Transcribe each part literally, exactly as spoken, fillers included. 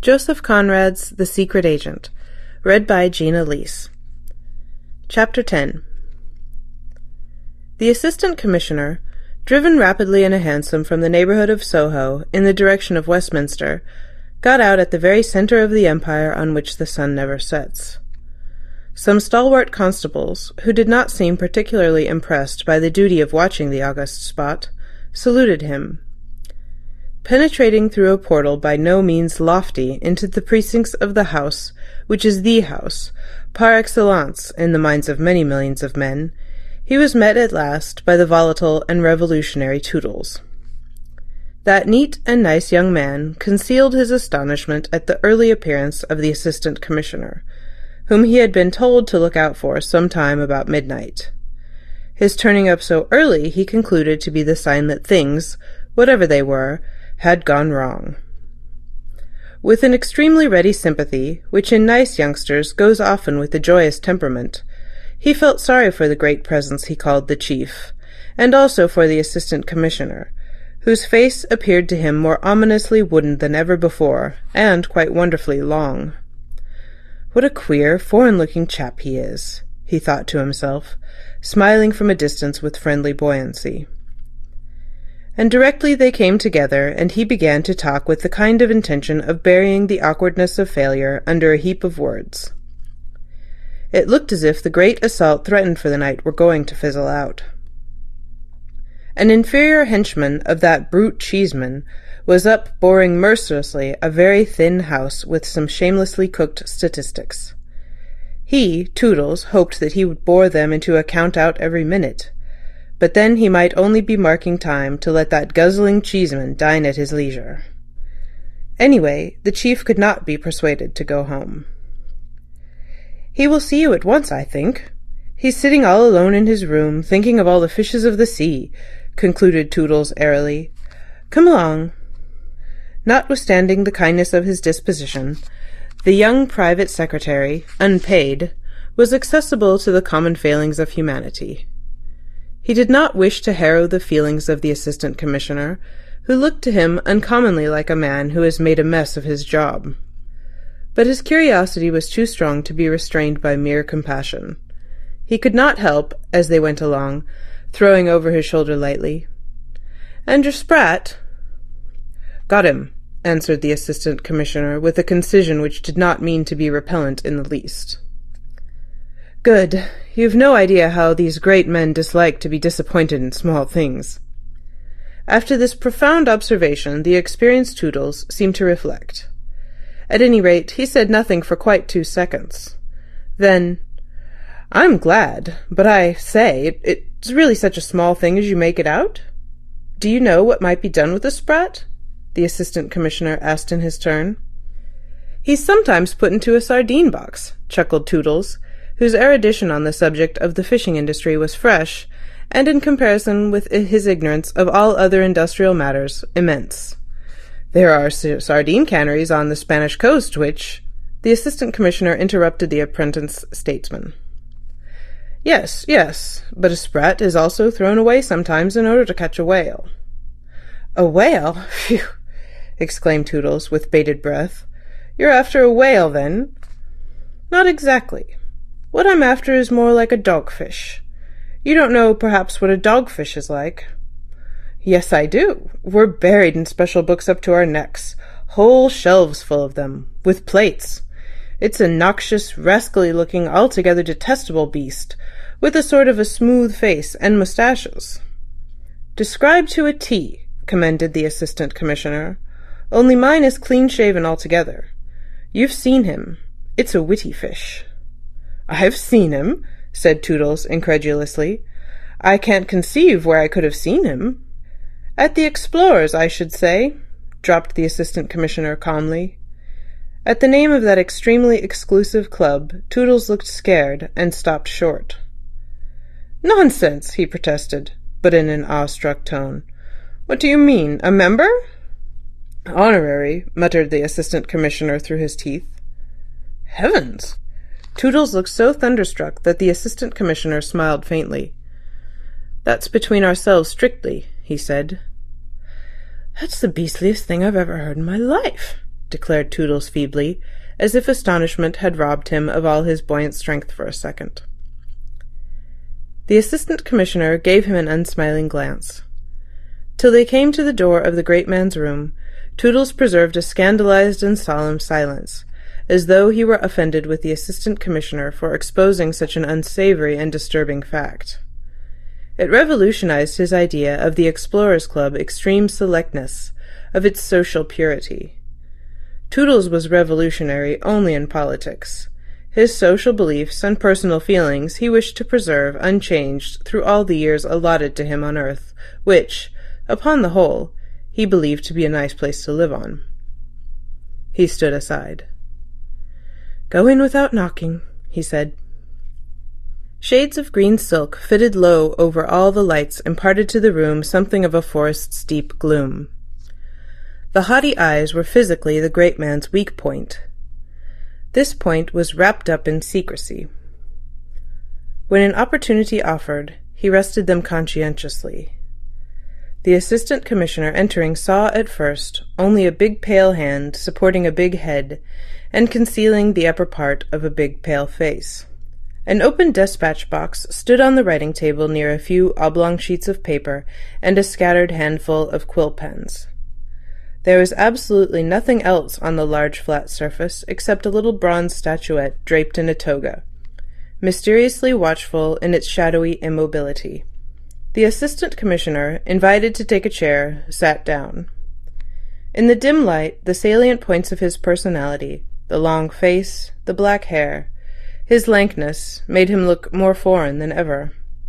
Joseph Conrad's The Secret Agent, read by Gina Leese. Chapter ten. The Assistant Commissioner, driven rapidly in a hansom from the neighborhood of Soho in the direction of Westminster, got out at the very centre of the empire on which the sun never sets. Some stalwart constables, who did not seem particularly impressed by the duty of watching the august spot, saluted him. Penetrating through a portal by no means lofty into the precincts of the house, which is the house, par excellence in the minds of many millions of men, he was met at last by the volatile and revolutionary Toodles. That neat and nice young man concealed his astonishment at the early appearance of the Assistant Commissioner, whom he had been told to look out for some time about midnight. His turning up so early he concluded to be the sign that things, whatever they were, had gone wrong. With an extremely ready sympathy, which in nice youngsters goes often with a joyous temperament, he felt sorry for the great presence he called the Chief, and also for the Assistant Commissioner, whose face appeared to him more ominously wooden than ever before, and quite wonderfully long. What a queer, foreign-looking chap he is, he thought to himself, smiling from a distance with friendly buoyancy. And directly they came together, and he began to talk with the kind of intention of burying the awkwardness of failure under a heap of words. It looked as if the great assault threatened for the night were going to fizzle out. An inferior henchman of that brute Cheeseman was up boring mercilessly a very thin house with some shamelessly cooked statistics. He, Toodles, hoped that he would bore them into a count-out every minute, but then he might only be marking time to let that guzzling Cheeseman dine at his leisure. Anyway, the Chief could not be persuaded to go home. "He will see you at once, I think. He's sitting all alone in his room, thinking of all the fishes of the sea," concluded Toodles airily. "Come along." Notwithstanding the kindness of his disposition, the young private secretary, unpaid, was accessible to the common failings of humanity. He did not wish to harrow the feelings of the Assistant Commissioner, who looked to him uncommonly like a man who has made a mess of his job. But his curiosity was too strong to be restrained by mere compassion. He could not help, as they went along, throwing over his shoulder lightly, "And your Sprat?" "Got him," answered the Assistant Commissioner, with a concision which did not mean to be repellent in the least. "Good. You've no idea how these great men dislike to be disappointed in small things." After this profound observation, the experienced Toodles seemed to reflect. At any rate, he said nothing for quite two seconds. Then, "I'm glad, but I say, it, it's really such a small thing as you make it out? Do you know what might be done with the Sprat?" the Assistant Commissioner asked in his turn. "He's sometimes put into a sardine box," chuckled Toodles, whose erudition on the subject of the fishing industry was fresh, and in comparison with his ignorance of all other industrial matters, immense. "There are sardine canneries on the Spanish coast which—" The Assistant Commissioner interrupted the apprentice statesman. "Yes, yes, but a sprat is also thrown away sometimes in order to catch a whale." "A whale? Phew!" exclaimed Toodles, with bated breath. "You're after a whale, then?" "Not exactly. What I'm after is more like a dogfish. You don't know, perhaps, what a dogfish is like?" "Yes, I do. We're buried in special books up to our necks, whole shelves full of them, with plates. It's a noxious, rascally-looking, altogether detestable beast, with a sort of a smooth face and moustaches." "Described to a T," commended the Assistant Commissioner. "Only mine is clean-shaven altogether. You've seen him. It's a witty fish." "I've seen him," said Toodles incredulously. "I can't conceive where I could have seen him." "At the Explorers, I should say," dropped the Assistant Commissioner calmly. At the name of that extremely exclusive club, Toodles looked scared and stopped short. "Nonsense," he protested, but in an awe-struck tone. "What do you mean, a member?" "Honorary," muttered the Assistant Commissioner through his teeth. "Heavens!" Toodles looked so thunderstruck that the Assistant Commissioner smiled faintly. "That's between ourselves strictly," he said. "That's the beastliest thing I've ever heard in my life," declared Toodles feebly, as if astonishment had robbed him of all his buoyant strength for a second. The Assistant Commissioner gave him an unsmiling glance. Till they came to the door of the great man's room, Toodles preserved a scandalized and solemn silence, as though he were offended with the Assistant Commissioner for exposing such an unsavory and disturbing fact. It revolutionized his idea of the Explorers' Club extreme selectness, of its social purity. Toodles was revolutionary only in politics. His social beliefs and personal feelings he wished to preserve unchanged through all the years allotted to him on earth, which, upon the whole, he believed to be a nice place to live on. He stood aside. "Go in without knocking," he said. Shades of green silk fitted low over all the lights imparted to the room something of a forest's deep gloom. The haughty eyes were physically the great man's weak point. This point was wrapped up in secrecy. When an opportunity offered, he rested them conscientiously. The Assistant Commissioner entering saw at first only a big pale hand supporting a big head and concealing the upper part of a big pale face. An open despatch box stood on the writing table near a few oblong sheets of paper and a scattered handful of quill pens. There was absolutely nothing else on the large flat surface except a little bronze statuette draped in a toga, mysteriously watchful in its shadowy immobility. The Assistant Commissioner, invited to take a chair, sat down. In the dim light, the salient points of his personality, the long face, the black hair, his lankness, made him look more foreign than ever.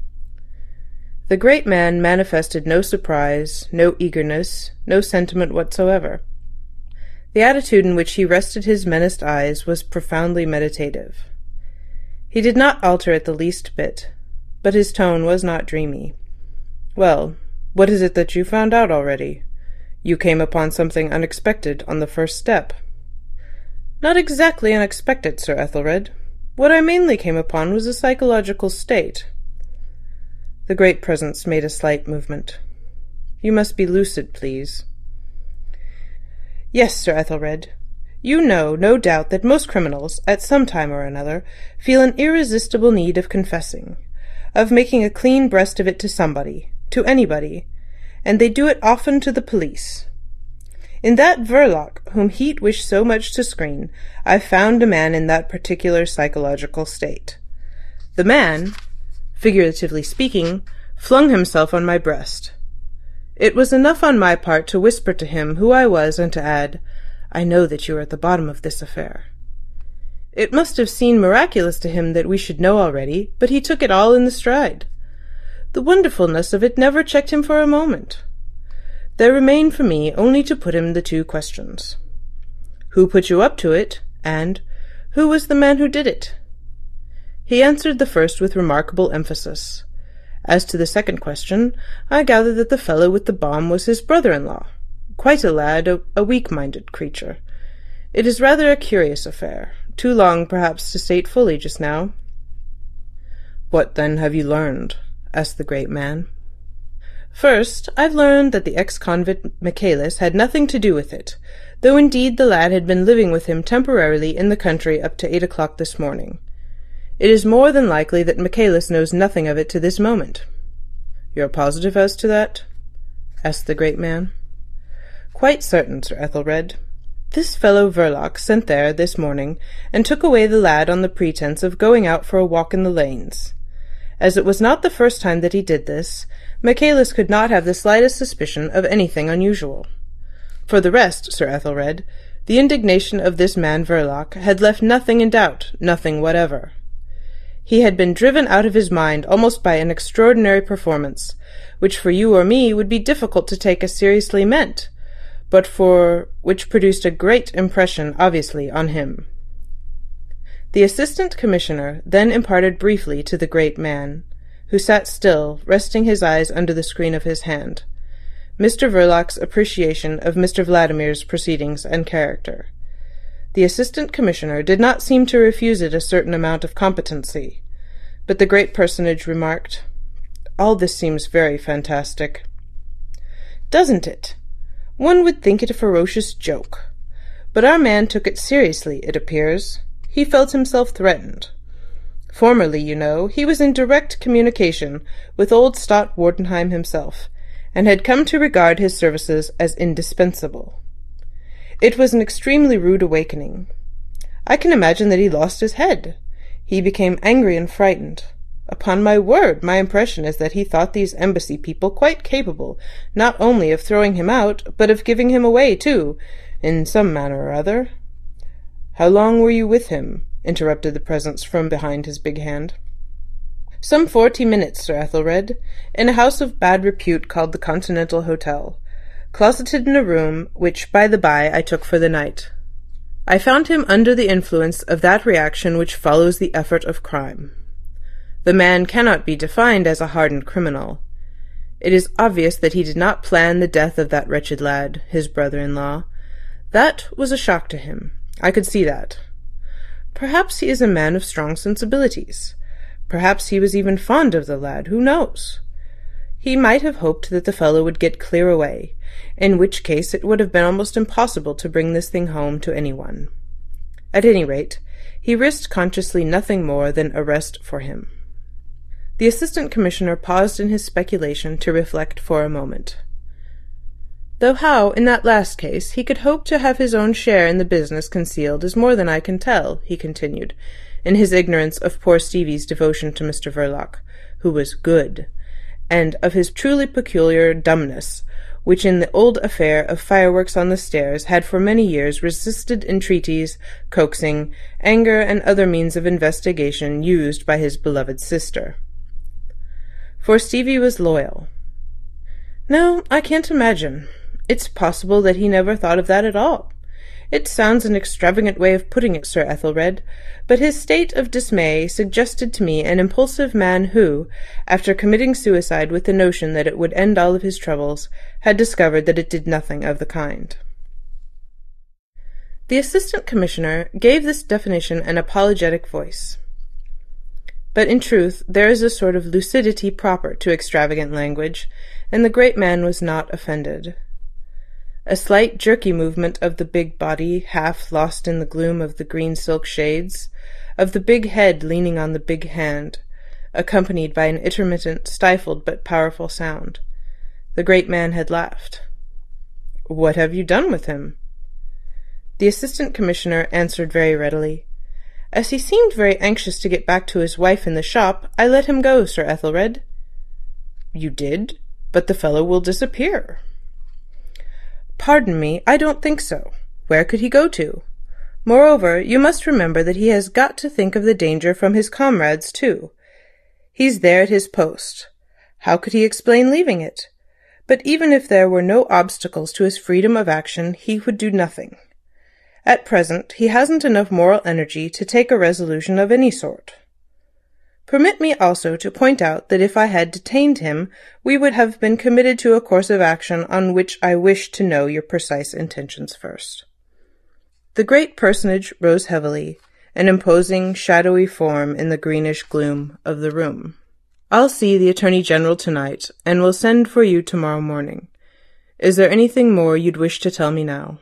The great man manifested no surprise, no eagerness, no sentiment whatsoever. The attitude in which he rested his menaced eyes was profoundly meditative. He did not alter it the least bit, but his tone was not dreamy. "Well, what is it that you found out already? You came upon something unexpected on the first step." "Not exactly unexpected, Sir Ethelred. What I mainly came upon was a psychological state." The Great Presence made a slight movement. "You must be lucid, please." "Yes, Sir Ethelred. You know, no doubt, that most criminals, at some time or another, feel an irresistible need of confessing, of making a clean breast of it to somebody, to anybody, and they do it often to the police. In that Verloc, whom Heat wished so much to screen, I found a man in that particular psychological state. The man, figuratively speaking, flung himself on my breast. It was enough on my part to whisper to him who I was and to add, 'I know that you are at the bottom of this affair.' It must have seemed miraculous to him that we should know already, but he took it all in the stride. The wonderfulness of it never checked him for a moment. There remained for me only to put him the two questions. Who put you up to it? And who was the man who did it? He answered the first with remarkable emphasis. As to the second question, I gather that the fellow with the bomb was his brother-in-law. Quite a lad, a, a weak-minded creature. It is rather a curious affair, too long perhaps to state fully just now." "What then have you learned?" asked the great man. "First, I've learned that the ex-convict Michaelis had nothing to do with it, though indeed the lad had been living with him temporarily in the country up to eight o'clock this morning. It is more than likely that Michaelis knows nothing of it to this moment." "You're positive as to that?" asked the great man. "Quite certain, Sir Ethelred. This fellow Verloc sent there this morning and took away the lad on the pretence of going out for a walk in the lanes. As it was not the first time that he did this, Michaelis could not have the slightest suspicion of anything unusual. For the rest, Sir Ethelred, the indignation of this man Verloc had left nothing in doubt, nothing whatever. He had been driven out of his mind almost by an extraordinary performance, which for you or me would be difficult to take as seriously meant, but for which produced a great impression, obviously, on him." The Assistant Commissioner then imparted briefly to the great man, who sat still, resting his eyes under the screen of his hand, Mister Verloc's appreciation of Mister Vladimir's proceedings and character. The Assistant Commissioner did not seem to refuse it a certain amount of competency, but the great personage remarked, "All this seems very fantastic." "Doesn't it? One would think it a ferocious joke. But our man took it seriously, it appears. He felt himself threatened. Formerly, you know, he was in direct communication with old Stott Wardenheim himself, and had come to regard his services as indispensable. It was an extremely rude awakening. I can imagine that he lost his head. He became angry and frightened. Upon my word, my impression is that he thought these embassy people quite capable, not only of throwing him out, but of giving him away, too, in some manner or other. How long were you with him? Interrupted the presence from behind his big hand. Some forty minutes, Sir Ethelred, in a house of bad repute called the Continental Hotel, closeted in a room which, by the by, I took for the night. I found him under the influence of that reaction which follows the effort of crime. The man cannot be defined as a hardened criminal. It is obvious that he did not plan the death of that wretched lad, his brother-in-law. That was a shock to him. I could see that. Perhaps he is a man of strong sensibilities. Perhaps he was even fond of the lad, who knows? He might have hoped that the fellow would get clear away, in which case it would have been almost impossible to bring this thing home to anyone. At any rate, he risked consciously nothing more than arrest for him. The Assistant Commissioner paused in his speculation to reflect for a moment. Though how, in that last case, he could hope to have his own share in the business concealed is more than I can tell, he continued, in his ignorance of poor Stevie's devotion to Mister Verloc, who was good, and of his truly peculiar dumbness, which in the old affair of fireworks on the stairs had for many years resisted entreaties, coaxing, anger, and other means of investigation used by his beloved sister. For Stevie was loyal. No, I can't imagine. It's possible that he never thought of that at all. It sounds an extravagant way of putting it, Sir Ethelred, but his state of dismay suggested to me an impulsive man who, after committing suicide with the notion that it would end all of his troubles, had discovered that it did nothing of the kind. The Assistant Commissioner gave this definition an apologetic voice. But in truth there is a sort of lucidity proper to extravagant language, and the great man was not offended. A slight jerky movement of the big body, half lost in the gloom of the green silk shades, of the big head leaning on the big hand, accompanied by an intermittent, stifled but powerful sound. The great man had laughed. "What have you done with him?" The Assistant Commissioner answered very readily. "As he seemed very anxious to get back to his wife in the shop, I let him go, Sir Ethelred." "You did? But the fellow will disappear." "Pardon me, I don't think so. Where could he go to? Moreover, you must remember that he has got to think of the danger from his comrades, too. He's there at his post. How could he explain leaving it? But even if there were no obstacles to his freedom of action, he would do nothing. At present, he hasn't enough moral energy to take a resolution of any sort. Permit me also to point out that if I had detained him, we would have been committed to a course of action on which I wish to know your precise intentions first." The great personage rose heavily, an imposing, shadowy form in the greenish gloom of the room. "I'll see the Attorney General tonight, and will send for you tomorrow morning. Is there anything more you'd wish to tell me now?"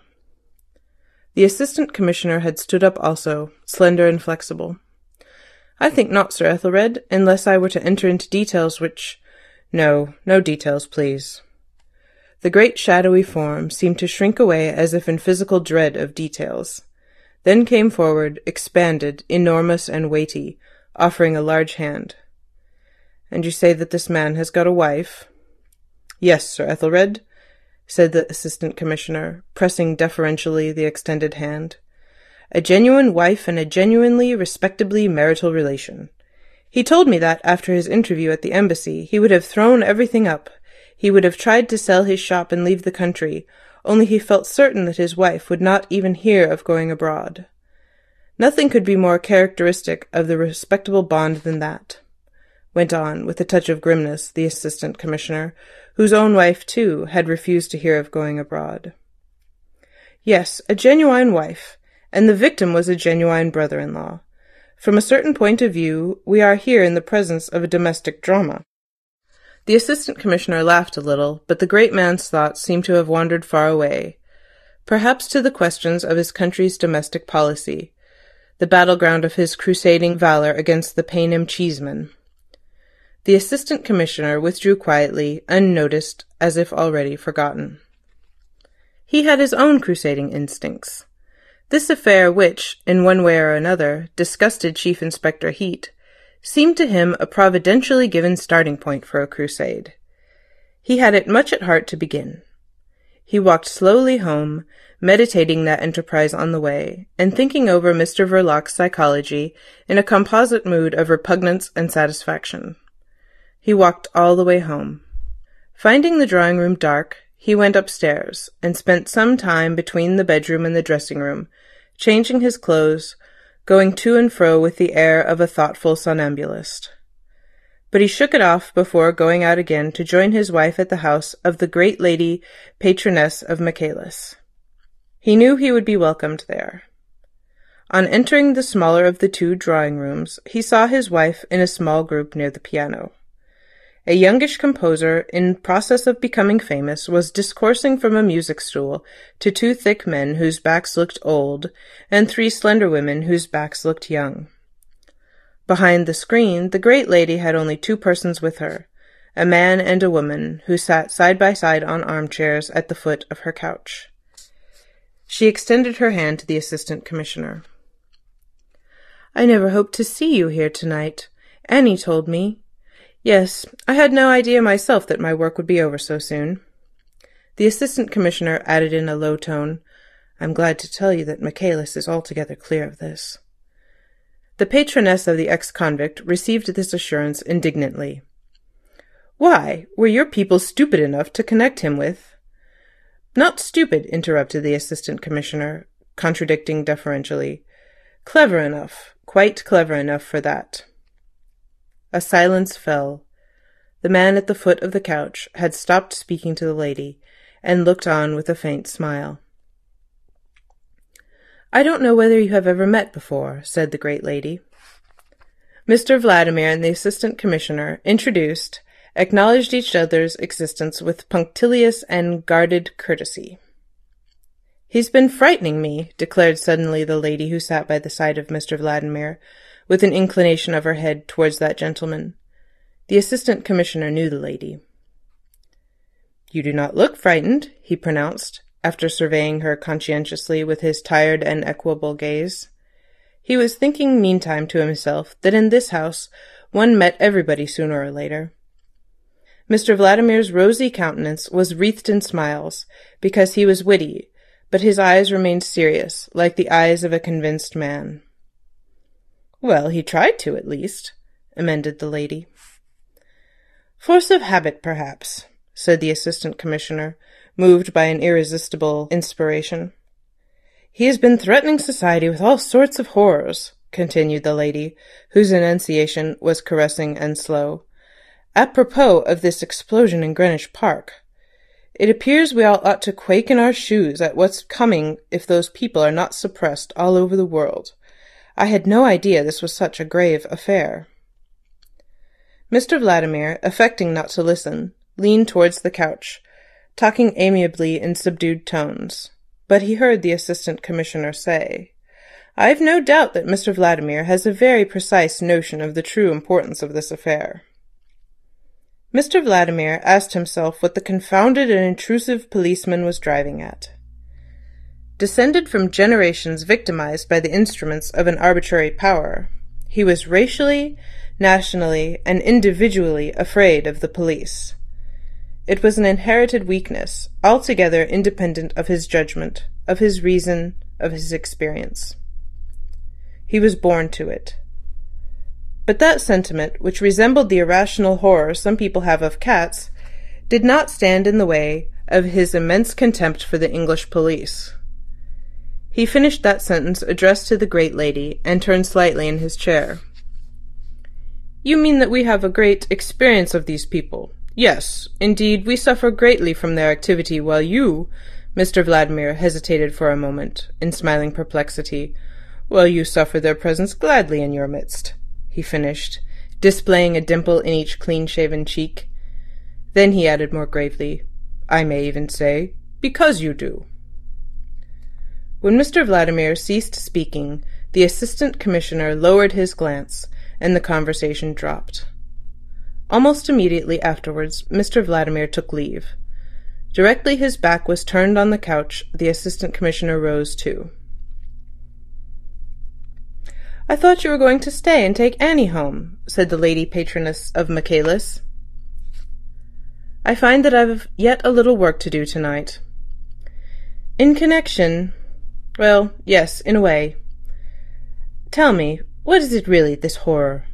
The Assistant Commissioner had stood up also, slender and flexible. "I think not, Sir Ethelred, unless I were to enter into details which— No, no details, please." The great shadowy form seemed to shrink away as if in physical dread of details, then came forward, expanded, enormous and weighty, offering a large hand. "And you say that this man has got a wife?" "Yes, Sir Ethelred," said the Assistant Commissioner, pressing deferentially the extended hand. "A genuine wife and a genuinely, respectably marital relation. He told me that, after his interview at the embassy, he would have thrown everything up. He would have tried to sell his shop and leave the country, only he felt certain that his wife would not even hear of going abroad. Nothing could be more characteristic of the respectable bond than that," went on, with a touch of grimness, the Assistant Commissioner, whose own wife, too, had refused to hear of going abroad. "Yes, a genuine wife, and the victim was a genuine brother-in-law. From a certain point of view, we are here in the presence of a domestic drama." The Assistant Commissioner laughed a little, but the great man's thoughts seemed to have wandered far away. perhaps to the questions of his country's domestic policy, the battleground of his crusading valor against the Paynim cheesemen. The assistant commissioner withdrew quietly, unnoticed, as if already forgotten. He had his own crusading instincts. This affair which, in one way or another, disgusted Chief Inspector Heat, seemed to him a providentially given starting point for a crusade. He had it much at heart to begin. He walked slowly home, meditating that enterprise on the way, and thinking over Mister Verloc's psychology in a composite mood of repugnance and satisfaction. He walked all the way home. Finding the drawing-room dark, he went upstairs, and spent some time between the bedroom and the dressing-room, changing his clothes, going to and fro with the air of a thoughtful somnambulist. But he shook it off before going out again to join his wife at the house of the great lady patroness of Michaelis. He knew he would be welcomed there. On entering the smaller of the two drawing-rooms, he saw his wife in a small group near the piano. A youngish composer, in process of becoming famous, was discoursing from a music stool to two thick men whose backs looked old, and three slender women whose backs looked young. Behind the screen, the great lady had only two persons with her, a man and a woman, who sat side by side on armchairs at the foot of her couch. She extended her hand to the assistant commissioner. "I never hoped to see you here tonight. Annie told me. Yes, I had no idea myself that my work would be over so soon." The assistant commissioner added in a low tone, "I'm glad to tell you that Michaelis is altogether clear of this." The patroness of the ex-convict received this assurance indignantly. "Why, were your people stupid enough to connect him with—" "Not stupid," interrupted the assistant commissioner, contradicting deferentially. "Clever enough, quite clever enough for that." A silence fell. The man at the foot of the couch had stopped speaking to the lady, and looked on with a faint smile. "I don't know whether you have ever met before," said the great lady. Mister Vladimir and the assistant commissioner, introduced, acknowledged each other's existence with punctilious and guarded courtesy. "He's been frightening me," declared suddenly the lady who sat by the side of Mister Vladimir, with an inclination of her head towards that gentleman. The assistant commissioner knew the lady. "You do not look frightened," he pronounced, after surveying her conscientiously with his tired and equable gaze. He was thinking meantime to himself that in this house one met everybody sooner or later. Mister Vladimir's rosy countenance was wreathed in smiles, because he was witty, but his eyes remained serious, like the eyes of a convinced man. "Well, he tried to, at least," amended the lady. "Force of habit, perhaps," said the assistant commissioner, moved by an irresistible inspiration. "He has been threatening society with all sorts of horrors," continued the lady, whose enunciation was caressing and slow, "apropos of this explosion in Greenwich Park. It appears we all ought to quake in our shoes at what's coming if those people are not suppressed all over the world. I had no idea this was such a grave affair." Mister Vladimir, affecting not to listen, leaned towards the couch, talking amiably in subdued tones, but he heard the assistant commissioner say, "I've no doubt that Mister Vladimir has a very precise notion of the true importance of this affair." Mister Vladimir asked himself what the confounded and intrusive policeman was driving at. Descended from generations victimized by the instruments of an arbitrary power, he was racially, nationally, and individually afraid of the police. It was an inherited weakness, altogether independent of his judgment, of his reason, of his experience. He was born to it. But that sentiment, which resembled the irrational horror some people have of cats, did not stand in the way of his immense contempt for the English police. He finished that sentence addressed to the great lady, and turned slightly in his chair. "You mean that we have a great experience of these people? Yes, indeed, we suffer greatly from their activity, while you—" Mister Vladimir hesitated for a moment, in smiling perplexity. "Well, you suffer their presence gladly in your midst," he finished, displaying a dimple in each clean-shaven cheek. Then he added more gravely, "I may even say, because you do." When Mister Vladimir ceased speaking, the assistant commissioner lowered his glance, and the conversation dropped. Almost immediately afterwards, Mister Vladimir took leave. Directly his back was turned on the couch, the assistant commissioner rose too. "I thought you were going to stay and take Annie home," said the lady patroness of Michaelis. "I find that I've yet a little work to do tonight." "In connection... well, yes, in a way. Tell me, what is it really, this horror?"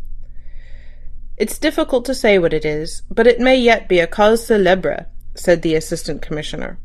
"It's difficult to say what it is, but it may yet be a cause célèbre," said the assistant commissioner.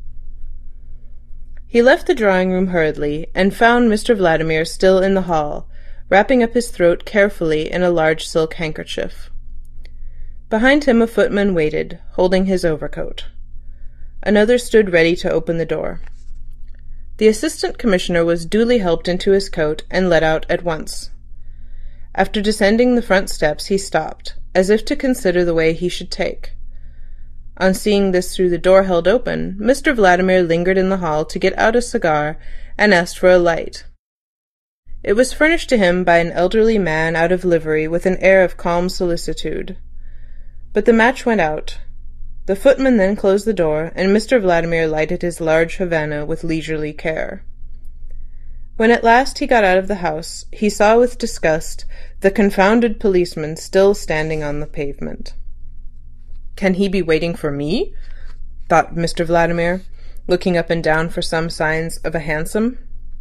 He left the drawing-room hurriedly, and found Mister Vladimir still in the hall, wrapping up his throat carefully in a large silk handkerchief. Behind him a footman waited, holding his overcoat. Another stood ready to open the door. The assistant commissioner was duly helped into his coat and let out at once. After descending the front steps, he stopped, as if to consider the way he should take. On seeing this through the door held open, Mister Vladimir lingered in the hall to get out a cigar and asked for a light. It was furnished to him by an elderly man out of livery with an air of calm solicitude. But the match went out. The footman then closed the door, and Mister Vladimir lighted his large Havana with leisurely care. When at last he got out of the house, he saw with disgust the confounded policeman still standing on the pavement. "Can he be waiting for me?" thought Mister Vladimir, looking up and down for some signs of a hansom.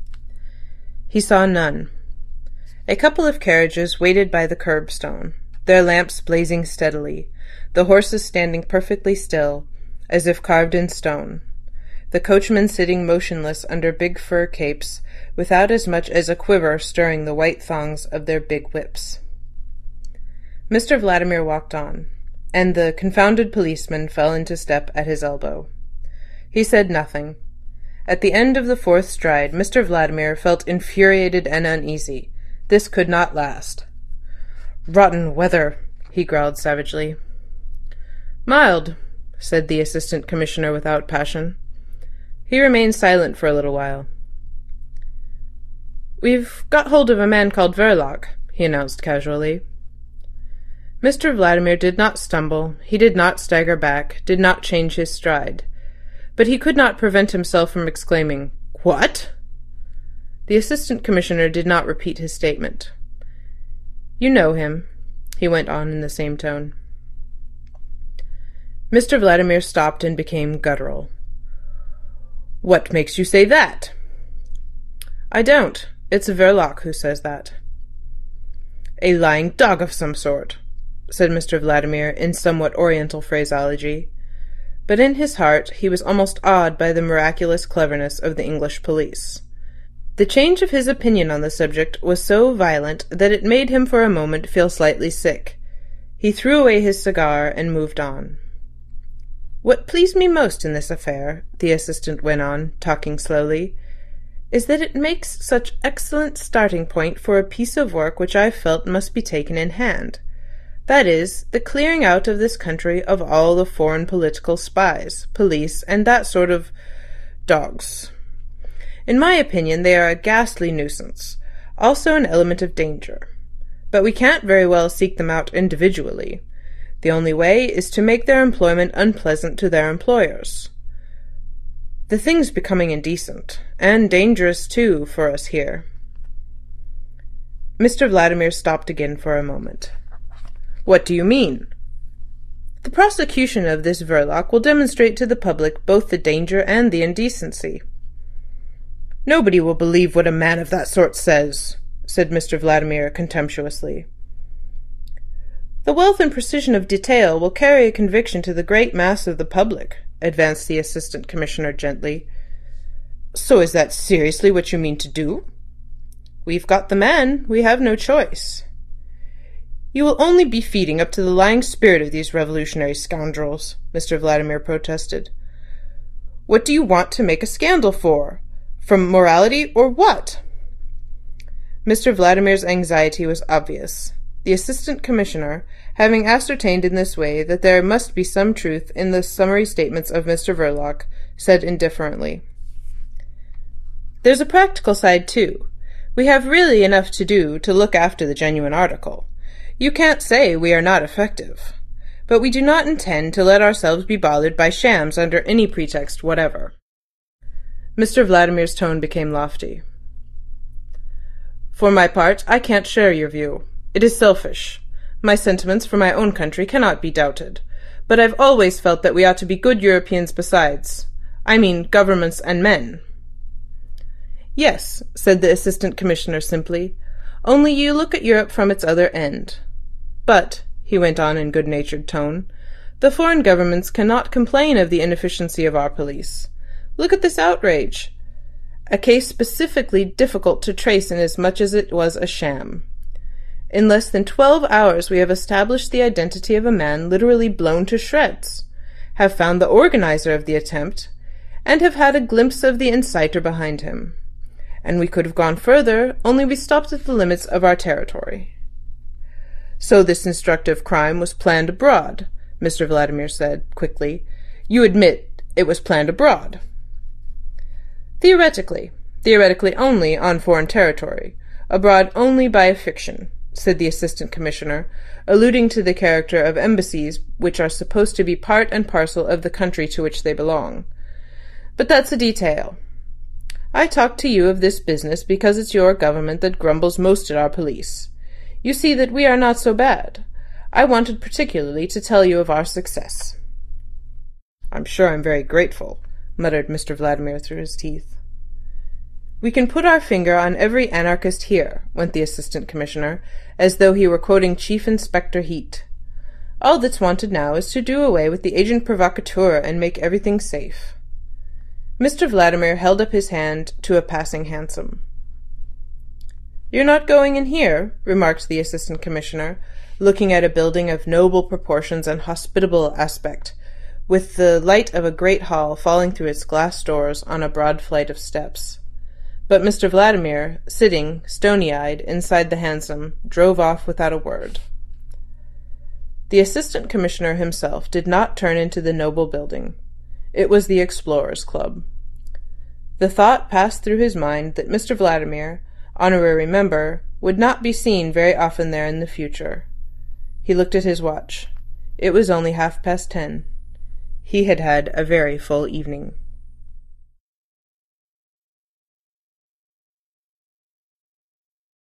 He saw none. A couple of carriages waited by the curbstone, their lamps blazing steadily, the horses standing perfectly still, as if carved in stone, the coachmen sitting motionless under big fur capes, without as much as a quiver stirring the white thongs of their big whips. Mister Vladimir walked on, and the confounded policeman fell into step at his elbow. He said nothing. At the end of the fourth stride, Mister Vladimir felt infuriated and uneasy. This could not last. "Rotten weather," he growled savagely. "Mild," said the assistant commissioner without passion. He remained silent for a little while. "We've got hold of a man called Verloc," he announced casually. Mister Vladimir did not stumble, he did not stagger back, did not change his stride. But he could not prevent himself from exclaiming, "What?" The assistant commissioner did not repeat his statement. "You know him," he went on in the same tone. Mister Vladimir stopped and became guttural. "What makes you say that?" "I don't. It's Verloc who says that." "A lying dog of some sort," said Mister Vladimir in somewhat oriental phraseology. But in his heart he was almost awed by the miraculous cleverness of the English police. The change of his opinion on the subject was so violent that it made him for a moment feel slightly sick. He threw away his cigar and moved on. "What pleased me most in this affair," the assistant went on, talking slowly, "is that it makes such excellent starting point for a piece of work which I felt must be taken in hand. That is, the clearing out of this country of all the foreign political spies, police, and that sort of dogs. In my opinion, they are a ghastly nuisance, also an element of danger. But we can't very well seek them out individually. The only way is to make their employment unpleasant to their employers. The thing's becoming indecent, and dangerous, too, for us here." Mister Vladimir stopped again for a moment. "What do you mean?" "The prosecution of this Verloc will demonstrate to the public both the danger and the indecency." "Nobody will believe what a man of that sort says," said Mister Vladimir contemptuously. "The wealth and precision of detail will carry a conviction to the great mass of the public," advanced the assistant commissioner gently. "So is that seriously what you mean to do?" "We've got the man. We have no choice." "You will only be feeding up to the lying spirit of these revolutionary scoundrels," Mister Vladimir protested. "What do you want to make a scandal for? From morality, or what?" Mister Vladimir's anxiety was obvious. The assistant commissioner, having ascertained in this way that there must be some truth in the summary statements of Mister Verloc, said indifferently, There's a practical side, too. We have really enough to do to look after the genuine article. You can't say we are not effective. But we do not intend to let ourselves be bothered by shams under any pretext whatever. Mister Vladimir's tone became lofty. For my part, I can't share your view. It is selfish. My sentiments for my own country cannot be doubted. But I've always felt that we ought to be good Europeans besides. I mean, governments and men. Yes, said the Assistant Commissioner simply, only you look at Europe from its other end. But, he went on in good-natured tone, the foreign governments cannot complain of the inefficiency of our police. Look at this outrage. A case specifically difficult to trace inasmuch as it was a sham. In less than twelve hours we have established the identity of a man literally blown to shreds, have found the organizer of the attempt, and have had a glimpse of the inciter behind him. And we could have gone further, only we stopped at the limits of our territory. So this instructive crime was planned abroad, Mister Vladimir said, quickly. You admit it was planned abroad. Theoretically. Theoretically only on foreign territory. Abroad only by a fiction, said the Assistant Commissioner, alluding to the character of embassies which are supposed to be part and parcel of the country to which they belong. But that's a detail. I talk to you of this business because it's your government that grumbles most at our police. You see that we are not so bad. I wanted particularly to tell you of our success. I'm sure I'm very grateful, muttered Mister Vladimir through his teeth. We can put our finger on every anarchist here, went the Assistant Commissioner, as though he were quoting Chief Inspector Heat. All that's wanted now is to do away with the agent provocateur and make everything safe. Mister Vladimir held up his hand to a passing hansom. You're not going in here, remarked the Assistant Commissioner, looking at a building of noble proportions and hospitable aspect, with the light of a great hall falling through its glass doors on a broad flight of steps. But Mister Vladimir, sitting, stony-eyed, inside the hansom, drove off without a word. The Assistant Commissioner himself did not turn into the noble building. It was the Explorers' Club. The thought passed through his mind that Mister Vladimir, honorary member, would not be seen very often there in the future. He looked at his watch. It was only half past ten. He had had a very full evening.